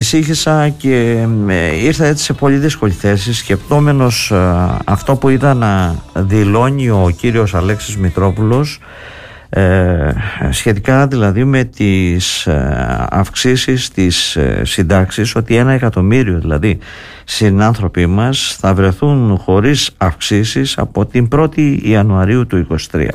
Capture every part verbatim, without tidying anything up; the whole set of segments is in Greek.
ανησύχησα και ήρθα έτσι σε πολύ δύσκολη θέση, σκεπτόμενος αυτό που είδα να δηλώνει ο κύριος Αλέξης Μητρόπουλος, Ε, σχετικά δηλαδή με τις ε, αυξήσεις της ε, συντάξης, ότι ένα εκατομμύριο δηλαδή συνάνθρωποι μας θα βρεθούν χωρίς αυξήσεις από την πρώτη Ιανουαρίου του είκοσι τρία.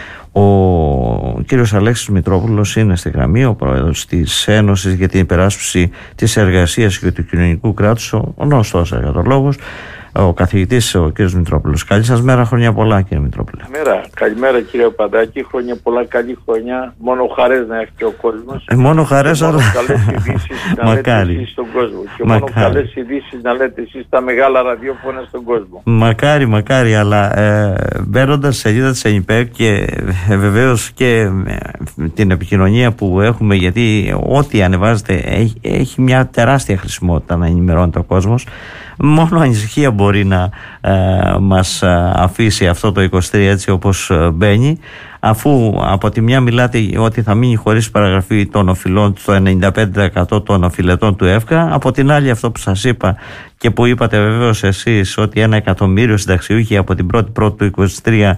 Ο κύριος Αλέξης Μητρόπουλος είναι στη γραμμή, ο πρόεδρος της Ένωσης για την Υπεράσπιση της Εργασίας και του Κοινωνικού Κράτους, ο γνωστός εργατολόγος, ο καθηγητής ο κ. Μητρόπουλος. Καλή σας μέρα, χρόνια πολλά κύριε Μητρόπουλε. Μέρα, καλημέρα κύριε Παντάκη, χρόνια πολλά, καλή χρονιά, μόνο χαρές να έχει και ο κόσμος. Ε, μόνο χαρές, αλλά... Μόνο καλές ειδήσεις να λέτε εσείς στον κόσμο. Και μακάρι. Μόνο καλές ειδήσεις να λέτε εσείς στα μεγάλα ραδιόφωνα στον κόσμο. Μακάρι, μακάρι, αλλά ε, μπαίνοντας στη σελίδα της ΕΝΙΠΕΚ και ε, βεβαίως και ε, την επικοινωνία που έχουμε, γιατί ό,τι ανεβάζεται έχει, έχει μια τεράστια χρησιμότητα να ενημερώνεται ο κόσμος. Μόνο ανησυχία μπορεί να ε, μας αφήσει αυτό το είκοσι τρία έτσι όπως μπαίνει, αφού από τη μια μιλάτε ότι θα μείνει χωρίς παραγραφή των οφειλών στο ενενήντα πέντε τοις εκατό των οφειλετών του ΕΦΚΑ, από την άλλη αυτό που σας είπα και που είπατε βεβαίως εσείς, ότι ένα εκατομμύριο συνταξιούχοι από την πρώτη πρώτη του είκοσι τρία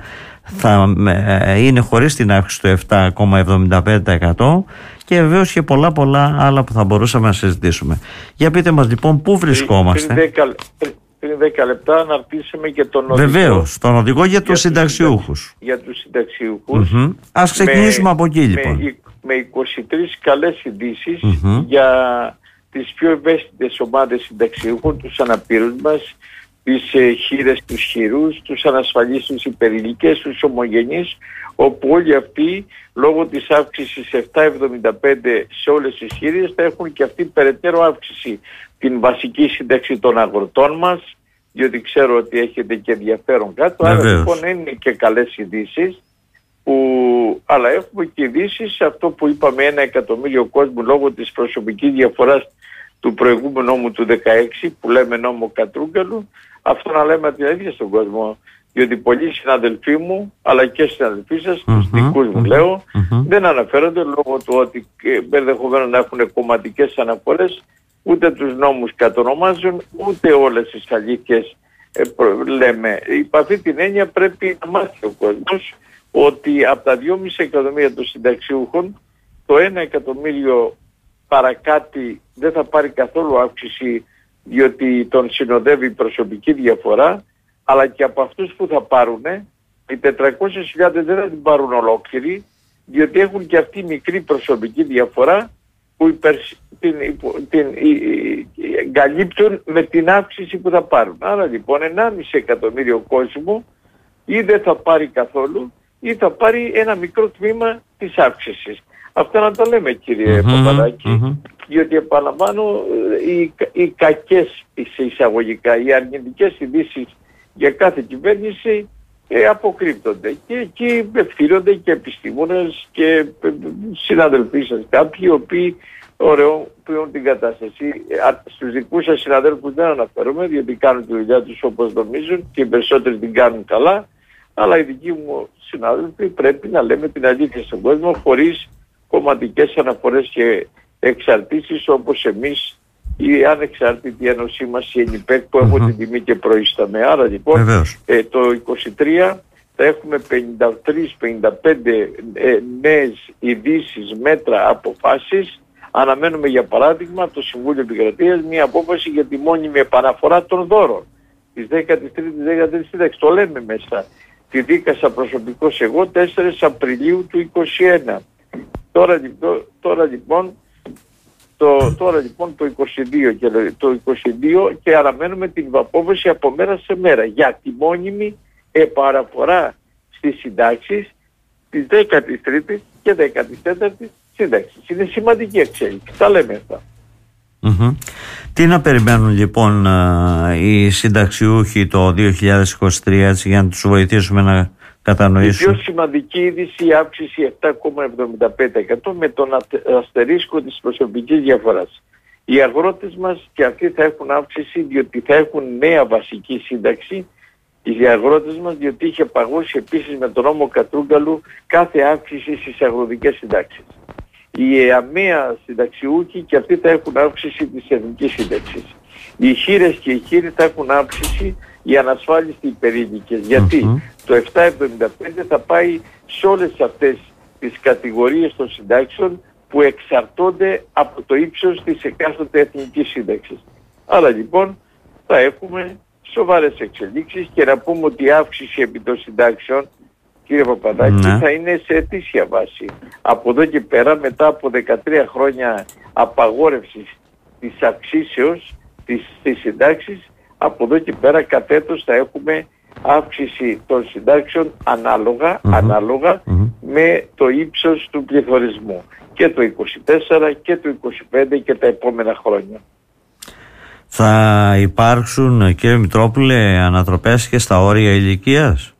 θα ε, είναι χωρίς την αύξηση του επτά κόμμα εβδομήντα πέντε τοις εκατό, και βεβαίως και πολλά πολλά άλλα που θα μπορούσαμε να συζητήσουμε. Για πείτε μας λοιπόν πού βρισκόμαστε. Πριν δέκα λεπτά αναρτήσαμε και τον οδηγό. Βεβαίως, τον οδηγό για τους συνταξιούχους. Για τους συνταξιούχους. Mm-hmm. Ας ξεκινήσουμε με, από εκεί λοιπόν. Με, με είκοσι τρεις καλές ειδήσεις mm-hmm. για τις πιο ευαίσθητες ομάδες συνταξιούχων, τους αναπήρους μας, τις ε, χήρες, τους χειρούς, τους ανασφαλείς, τους υπερηλικές, τους ομογενείς, όπου όλοι αυτοί λόγω της αύξησης επτά κόμμα εβδομήντα πέντε σε όλες τις χείρες θα έχουν και αυτή περαιτέρω αύξηση. Την βασική σύνταξη των αγροτών μας, διότι ξέρω ότι έχετε και ενδιαφέρον κάτω, άρα λοιπόν είναι και καλές ειδήσεις, που... αλλά έχουμε και ειδήσεις, αυτό που είπαμε, ένα εκατομμύριο κόσμου λόγω της προσωπικής διαφοράς του προηγούμενου νόμου του δεκαέξι, που λέμε νόμο Κατρούγκαλου, αυτό να λέμε την αλήθεια στον κόσμο, διότι πολλοί συναδελφοί μου, αλλά και συναδελφοί σας, mm-hmm, τους δικούς μου mm-hmm, λέω, mm-hmm. δεν αναφέρονται λόγω του ότι ενδεχομένως να έχουν κομματικές αναφορές, ούτε τους νόμους κατονομάζουν, ούτε όλες τις αλήθειες ε, προ, λέμε. Υπ' αυτή την έννοια πρέπει να μάθει ο κόσμος ότι από τα δυόμισι εκατομμύρια των συνταξιούχων, το ένα εκατομμύριο παρακάτι δεν θα πάρει καθόλου αύξηση, διότι τον συνοδεύει η προσωπική διαφορά, αλλά και από αυτούς που θα πάρουν, οι τετρακόσιες χιλιάδες δεν θα την πάρουν ολόκληρη, διότι έχουν και αυτή μικρή προσωπική διαφορά που υπερ, την, την, εγκαλύπτουν με την αύξηση που θα πάρουν. Άρα λοιπόν ενάμιση εκατομμύριο κόσμο ή δεν θα πάρει καθόλου ή θα πάρει ένα μικρό τμήμα της αύξησης. Αυτά να τα λέμε κύριε mm-hmm, Παπαδάκη, mm-hmm. διότι επαναλαμβάνω οι, οι κακές εισαγωγικά, οι αρνητικές ειδήσεις για κάθε κυβέρνηση ε, αποκρύπτονται και εκεί ευθύνονται και επιστήμονες και ε, συναδελφοί σας, κάποιοι οι οποίοι ωραιοποιούν την κατάσταση. Ε, στους δικούς σας συναδέλφους δεν αναφέρομαι, διότι κάνουν τη δουλειά τους όπως νομίζουν και οι περισσότεροι την κάνουν καλά, αλλά οι δικοί μου συνάδελφοι πρέπει να λέμε την αλήθεια στον κόσμο χωρίς κομματικές αναφορές και εξαρτήσεις, όπως εμείς η ανεξάρτητη ένωσή μας, η ΕΝΙΠΕΚ, που mm-hmm. έχω την τιμή και προείσταμε. Άρα λοιπόν ε, το είκοσι τρία θα έχουμε πενήντα τρία πενήντα πέντε ε, νέες ειδήσεις, μέτρα, αποφάσεις. Αναμένουμε για παράδειγμα από το Συμβούλιο Επικρατείας μια απόφαση για τη μόνιμη επαναφορά των δώρων της δέκατης τρίτης δέκατης σύνταξης. Το λέμε μέσα. Τη δίκασα προσωπικώς εγώ τέσσερις Απριλίου του είκοσι ένα. Τώρα, τώρα λοιπόν Το, τώρα λοιπόν το είκοσι δύο, και, το είκοσι δύο και αναμένουμε την απόφαση από μέρα σε μέρα για τη μόνιμη επαναφορά στις συντάξεις της δέκατης τρίτης και δέκατης τέταρτης σύνταξης. Είναι σημαντική εξέλιξη. Τα λέμε αυτά. Mm-hmm. Τι να περιμένουν λοιπόν οι συνταξιούχοι το δύο χιλιάδες είκοσι τρία, έτσι, για να τους βοηθήσουμε να κατανοήσουν? Η πιο σημαντική είδηση, η αύξηση επτά κόμμα εβδομήντα πέντε τοις εκατό με τον αστερίσκο της προσωπικής διαφοράς. Οι αγρότες μας και αυτοί θα έχουν αύξηση, διότι θα έχουν νέα βασική σύνταξη. Οι αγρότες μας, διότι είχε παγώσει επίσης με τον νόμο Κατρούγκαλου κάθε αύξηση στις αγροτικές συντάξεις. Οι ΕΑΜΕΑ συνταξιούχοι και αυτοί θα έχουν αύξηση της εθνικής σύνταξης. Οι χήρες και οι χείροι θα έχουν αύξηση, οι ανασφάλιστοι υπερήλικες. Γιατί Mm-hmm. το επτακόσια εβδομήντα πέντε θα πάει σε όλες αυτές τις κατηγορίες των συντάξεων που εξαρτώνται από το ύψος της εκάστοτε εθνικής σύνταξης. Άρα λοιπόν θα έχουμε σοβαρές εξελίξεις και να πούμε ότι η αύξηση επί των συντάξεων, κύριε Παπαδάκη, ναι. θα είναι σε αιτήσια βάση. Από εδώ και πέρα, μετά από δεκατρία χρόνια απαγόρευσης της αυξήσεως της, της συντάξης, από εδώ και πέρα κατ' έτος θα έχουμε αύξηση των συντάξεων ανάλογα, mm-hmm. ανάλογα mm-hmm. με το ύψος του πληθωρισμού. Και το είκοσι τέσσερα και το είκοσι πέντε και τα επόμενα χρόνια. Θα υπάρξουν, κύριε Μητρόπουλε, ανατροπές και στα όρια ηλικίας?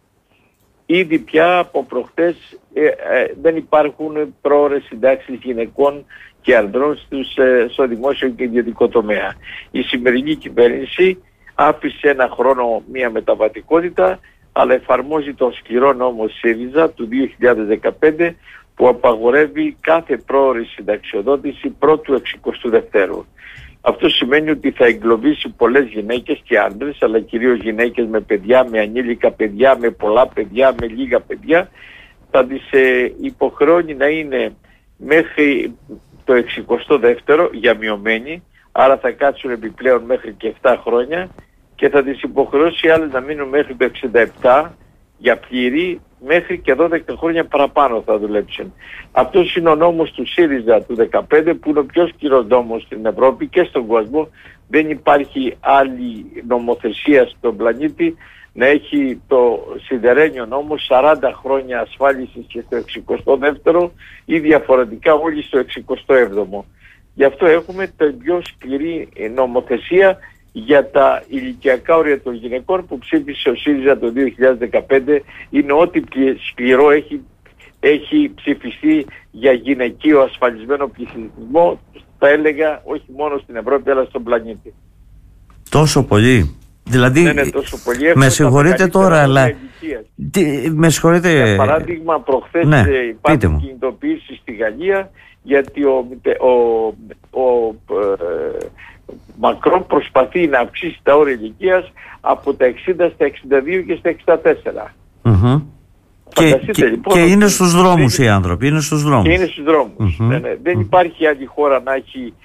Ήδη πια από προχτές ε, ε, δεν υπάρχουν πρόωρες συντάξεις γυναικών και ανδρών στους, ε, στο δημόσιο και ιδιωτικό τομέα. Η σημερινή κυβέρνηση άφησε ένα χρόνο μια μεταβατικότητα, αλλά εφαρμόζει τον σκληρό νόμο ΣΥΡΙΖΑ του δύο χιλιάδες δεκαπέντε που απαγορεύει κάθε πρόωρη συνταξιοδότηση πρώτου εξηκοστού δευτέρου. Αυτό σημαίνει ότι θα εγκλωβίσει πολλές γυναίκες και άντρες, αλλά κυρίως γυναίκες με παιδιά, με ανήλικα παιδιά, με πολλά παιδιά, με λίγα παιδιά. Θα τις ε, υποχρεώνει να είναι μέχρι το εξηκοστό δεύτερο για μειωμένη, άρα θα κάτσουν επιπλέον μέχρι και επτά χρόνια και θα τις υποχρεώσει άλλες να μείνουν μέχρι το εξήντα επτά για πλήρη, μέχρι και δώδεκα χρόνια παραπάνω θα δουλέψουν. Αυτός είναι ο νόμος του ΣΥΡΙΖΑ του δεκαπέντε που είναι ο πιο σκληρός νόμος στην Ευρώπη και στον κόσμο. Δεν υπάρχει άλλη νομοθεσία στον πλανήτη να έχει το σιδερένιο νόμο σαράντα χρόνια ασφάλισης και στο εξηκοστό δεύτερο ή διαφορετικά όλοι στο εξηκοστό έβδομο. Γι' αυτό έχουμε την πιο σκληρή νομοθεσία για τα ηλικιακά όρια των γυναικών που ψήφισε ο ΣΥΡΙΖΑ το δύο χιλιάδες δεκαπέντε. Είναι ό,τι σκληρό έχει, έχει ψηφιστεί για γυναικείο ασφαλισμένο πληθυσμό, θα έλεγα όχι μόνο στην Ευρώπη αλλά στον πλανήτη. Τόσο πολύ? Δηλαδή, ναι, ναι, τόσο πολύ. με συγχωρείτε τώρα, αλλά τι, με συγχωρείτε... Για παράδειγμα, προχθές ναι, υπάρχουν κινητοποιήσεις στη Γαλλία γιατί ο, ο, ο, ο ε, Μακρόν προσπαθεί να αυξήσει τα όρια ηλικίας από τα εξήντα στα εξήντα δύο και στα εξήντα τέσσερα. Mm-hmm. Και, και, λοιπόν, και είναι στους δρόμους οι άνθρωποι, είναι στους δρόμους. Και είναι στους δρόμους. Mm-hmm. Ναι, ναι. Δεν υπάρχει άλλη χώρα να έχει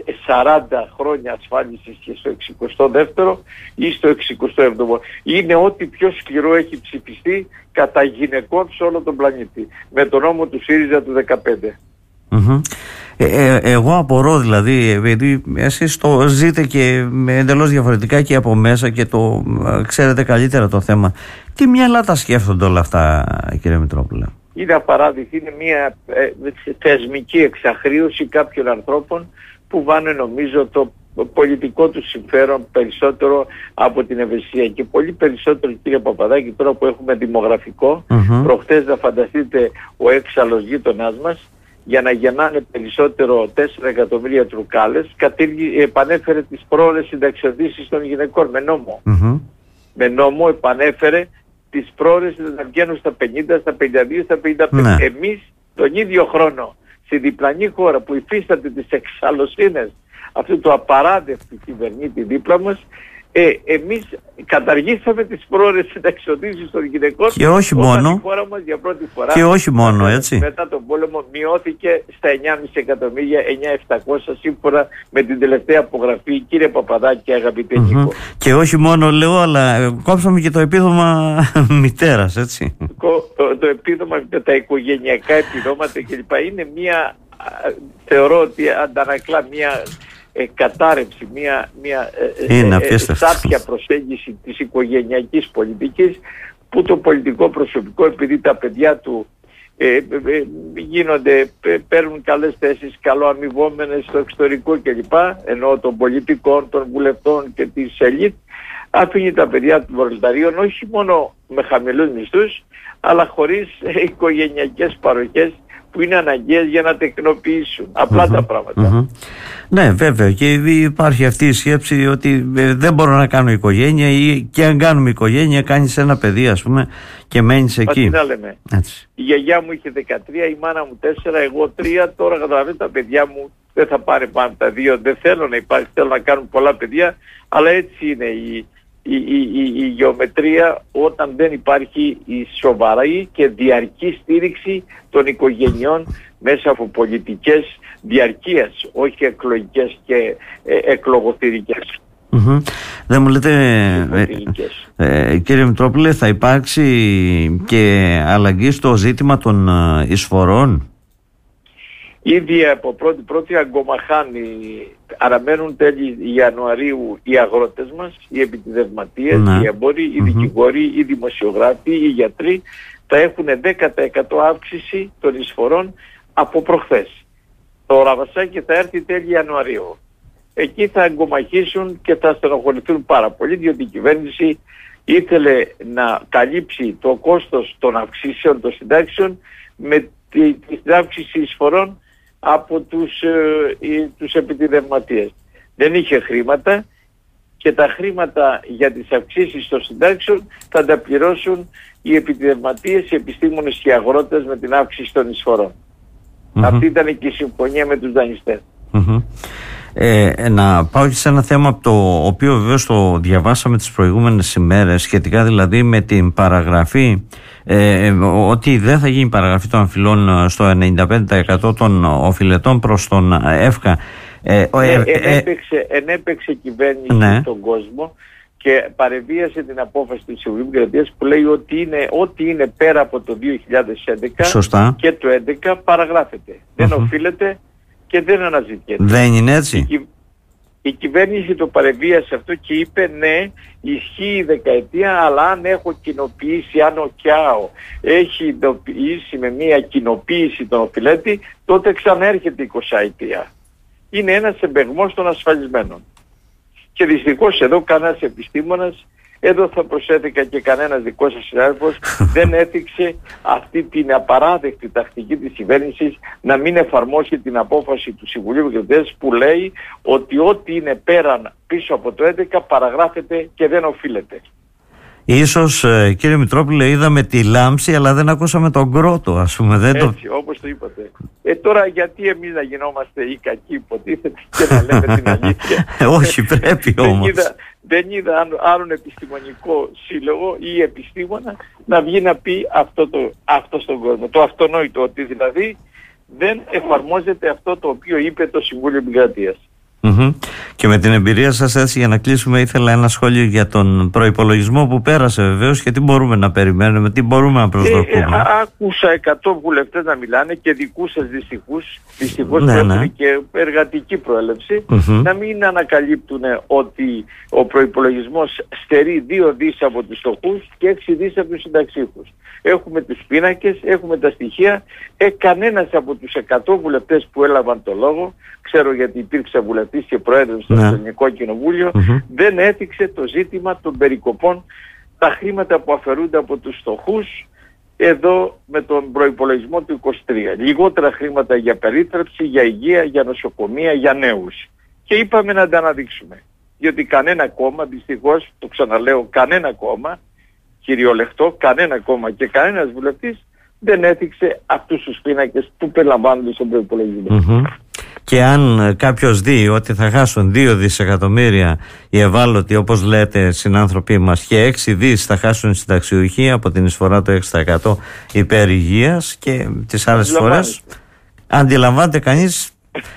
σαράντα χρόνια ασφάλισης και στο εξηκοστό δεύτερο ή στο εξηκοστό έβδομο. Είναι ό,τι πιο σκληρό έχει ψηφιστεί κατά γυναικών σε όλο τον πλανήτη. Με τον νόμο του ΣΥΡΙΖΑ του δεκαπέντε. Mm-hmm. Ε, ε, εγώ απορώ δηλαδή, επειδή εσείς το ζείτε και εντελώς διαφορετικά και από μέσα και το ε, ξέρετε καλύτερα το θέμα. Τι μυαλά τα σκέφτονται όλα αυτά, κύριε Μητρόπουλε? Είναι απαράδεκτη, είναι μια ε, θεσμική εξαχρίωση κάποιων ανθρώπων που βάνε νομίζω το πολιτικό του συμφέρον περισσότερο από την ευαισθησία και πολύ περισσότερο, κύριε Παπαδάκη, τώρα που έχουμε δημογραφικό. Mm-hmm. Προχτές να φανταστείτε ο έξαλλος γείτονάς μας για να γεννάνε περισσότερο τέσσερα εκατομμύρια τρουκάλες κατήργη, επανέφερε τις πρόωρες συνταξιοδοτήσεις των γυναικών με νόμο. Mm-hmm. Με νόμο επανέφερε τις πρόωρες να βγαίνουν στα πενήντα, στα πενήντα δύο, στα πενήντα πέντε. Mm-hmm. Εμείς τον ίδιο χρόνο στη διπλανή χώρα που υφίσταται τις εξαλλοσύνες αυτού του απαράδεκτου κυβερνήτη δίπλα μας, ε, εμείς καταργήσαμε τις πρόωρες συνταξιοδοτήσεις των γυναικών και όχι μόνο, η χώρα μας για πρώτη φορά και όχι μόνο, έτσι. Μετά τον πόλεμο μειώθηκε στα εννιά κόμμα πέντε εκατομμύρια, εννιά χιλιάδες επτακόσια σύμφωνα με την τελευταία απογραφή, κύριε Παπαδάκη, αγαπητέ mm-hmm. Νίκο. Και όχι μόνο λέω, αλλά κόψαμε και το επίδομα μητέρας, έτσι. Το, το επίδομα, τα οικογενειακά επιδόματα κλπ. Είναι μια, θεωρώ ότι αντανακλά μια ε, κατάρρευση, μια, μια ε, ε, σάπια προσέγγιση της οικογενειακής πολιτικής που το πολιτικό προσωπικό, επειδή τα παιδιά του ε, ε, ε, γίνονται, ε, παίρνουν καλές θέσεις, καλοαμοιβόμενες στο εξωτερικό κλπ, ενώ των πολιτικών, των βουλευτών και της ελίτ, αφήνει τα παιδιά των προλεταρίων όχι μόνο με χαμηλούς μισθούς, αλλά χωρίς ε, οικογενειακές παροχές που είναι αναγκαίες για να τεκνοποιήσουν. Απλά mm-hmm. τα πράγματα. Mm-hmm. Ναι, βέβαια, και υπάρχει αυτή η σκέψη ότι δεν μπορώ να κάνω οικογένεια, ή και αν κάνουμε οικογένεια κάνεις ένα παιδί, ας πούμε, και μένεις εκεί. Τι να λέμε. Έτσι. Η γιαγιά μου είχε δεκατρία, η μάνα μου τέσσερα, εγώ τρία. Τώρα καταλαβαίνετε, τα παιδιά μου δεν θα πάρει πάνω τα δύο. Δεν θέλω να υπάρχει, θέλω να κάνουν πολλά παιδιά, αλλά έτσι είναι η, η, η, η, η γεωμετρία όταν δεν υπάρχει η σοβαρή και διαρκή στήριξη των οικογενειών μέσα από πολιτικές διαρκείας, όχι εκλογικές και ε, εκλογοθυρικές. Mm-hmm. Δεν μου λέτε, ε, ε, κύριε Μητρόπουλε, θα υπάρξει και αλλαγή στο ζήτημα των ε, εισφορών? Ήδη από πρώτη πρώτη αγκομαχάνει, αναμένουν τέλη Ιανουαρίου οι αγρότες μας, οι επιτιδευματίες, ναι. οι εμπόροι, οι mm-hmm. δικηγόροι, οι δημοσιογράφοι, οι γιατροί θα έχουν δέκα τοις εκατό αύξηση των εισφορών από προχθές. Το ραβασάκι θα έρθει τέλη Ιανουαρίου. Εκεί θα αγκομαχήσουν και θα στενοχωρηθούν πάρα πολύ, διότι η κυβέρνηση ήθελε να καλύψει το κόστος των αυξήσεων των συντάξεων με τη, την αύξηση εισφορών από τους, ε, τους επιτιδευματίες. Δεν είχε χρήματα και τα χρήματα για τις αυξήσεις των συντάξεων θα τα πληρώσουν οι επιτιδευματίες, οι επιστήμονες και οι αγρότες με την αύξηση των εισφορών. Mm-hmm. Αυτή ήταν και η συμφωνία με τους δανειστές. Mm-hmm. Ε, να πάω και σε ένα θέμα το οποίο βεβαίως το διαβάσαμε τις προηγούμενες ημέρες, σχετικά δηλαδή με την παραγραφή, ε, ότι δεν θα γίνει παραγραφή των αμφιλών στο ενενήντα πέντε τοις εκατό των οφειλετών προς τον ΕΦΚΑ. Ε, ε, ε, ενέπαιξε, ενέπαιξε κυβέρνηση ναι. στον κόσμο και παρεβίασε την απόφαση του Συμβουλίου Επικρατείας που λέει ότι είναι, ό,τι είναι πέρα από το δύο χιλιάδες έντεκα Σωστά. και το έντεκα παραγράφεται. Mm-hmm. Δεν οφείλεται και δεν αναζητιέται. Δεν είναι έτσι. Η, η κυβέρνηση το παρεβίασε αυτό και είπε ναι, ισχύει η δεκαετία, αλλά αν έχω κοινοποιήσει, αν ο ΚΙΑΟ έχει ειδοποιήσει με μια κοινοποίηση τον οφειλέτη, τότε ξανέρχεται η εικοσαετία. Είναι ένας εμπεγμός των ασφαλισμένων. Και δυστυχώς εδώ κανένας επιστήμονας, εδώ θα προσέθηκα και κανένας δικός σας συνάδελφος, δεν έθιξε αυτή την απαράδεκτη τακτική της κυβέρνησης να μην εφαρμόσει την απόφαση του Συμβουλίου Επικρατείας που λέει ότι ό,τι είναι πέραν πίσω από το έντεκα παραγράφεται και δεν οφείλεται. Ίσως, κύριε Μητρόπουλε, είδαμε τη λάμψη αλλά δεν ακούσαμε τον κρότο, ας πούμε. Δεν Έτσι, το... όπως το είπατε. Ε, τώρα γιατί εμείς να γινόμαστε οι κακοί υποτίθεται και να λέμε την αλήθεια. Όχι, πρέπει όμως. Δεν είδα, δεν είδα άλλον επιστημονικό σύλλογο ή επιστήμονα να βγει να πει αυτό, το, αυτό στον κόσμο. Το αυτονόητο, ότι δηλαδή δεν εφαρμόζεται αυτό το οποίο είπε το Συμβούλιο Επικρατείας. Mm-hmm. Και με την εμπειρία σας, έτσι για να κλείσουμε, ήθελα ένα σχόλιο για τον προϋπολογισμό που πέρασε βεβαίως και τι μπορούμε να περιμένουμε, τι μπορούμε να προσδοκούμε. Ε, ε, άκουσα εκατό βουλευτές να μιλάνε και δικούς σας δυστυχούς, δυστυχώς ναι, ναι. και εργατική προέλευση, mm-hmm. να μην ανακαλύπτουν ότι ο προϋπολογισμός στερεί δύο δις από τους φτωχούς και έξι δις από τους συνταξίχους. Έχουμε τους πίνακες, έχουμε τα στοιχεία, ε, κανένας από τους εκατό βουλευτές που έλαβαν το λόγο, ξέρω γιατί υπήρξε βουλευτής και προέδρευσε στο ναι. Ελληνικό Κοινοβούλιο, mm-hmm. δεν έθιξε το ζήτημα των περικοπών, τα χρήματα που αφαιρούνται από τους φτωχούς εδώ με τον προϋπολογισμό του είκοσι τρία. Λιγότερα χρήματα για περίθαλψη, για υγεία, για νοσοκομεία, για νέους. Και είπαμε να τα αναδείξουμε. Διότι κανένα κόμμα, δυστυχώς, το ξαναλέω, κανένα κόμμα, κυριολεκτό, κανένα κόμμα και κανένας βουλευτής δεν έθιξε αυτούς τους πίνακες που περιλαμβάνονται στον προϋπολογισμό. Mm-hmm. Και αν κάποιος δει ότι θα χάσουν δύο δισεκατομμύρια οι ευάλωτοι, όπως λέτε συνάνθρωποι μας, και έξι δις θα χάσουν οι συνταξιούχοι από την εισφορά του έξι τοις εκατό υπέρ υγείας και τις άλλες φορές, αντιλαμβάνεται κανείς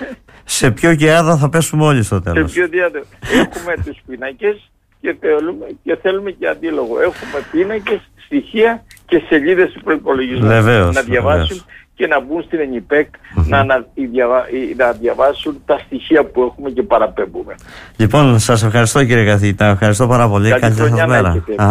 σε ποιο γεάδα θα πέσουμε όλοι στο τέλος. Σε ποιο γεάδα. Έχουμε τους πίνακες και θέλουμε, και θέλουμε και αντίλογο. Έχουμε πίνακες, στοιχεία και σελίδες του προϋπολογισμού να διαβάσουν βεβαίως. Και να μπουν στην ΕΝΙΠΕΚ mm-hmm. να, να, να διαβάσουν τα στοιχεία που έχουμε και παραπέμπουμε. Λοιπόν, σας ευχαριστώ κύριε καθηγητά, ευχαριστώ πάρα πολύ. Καλή σας μέρα.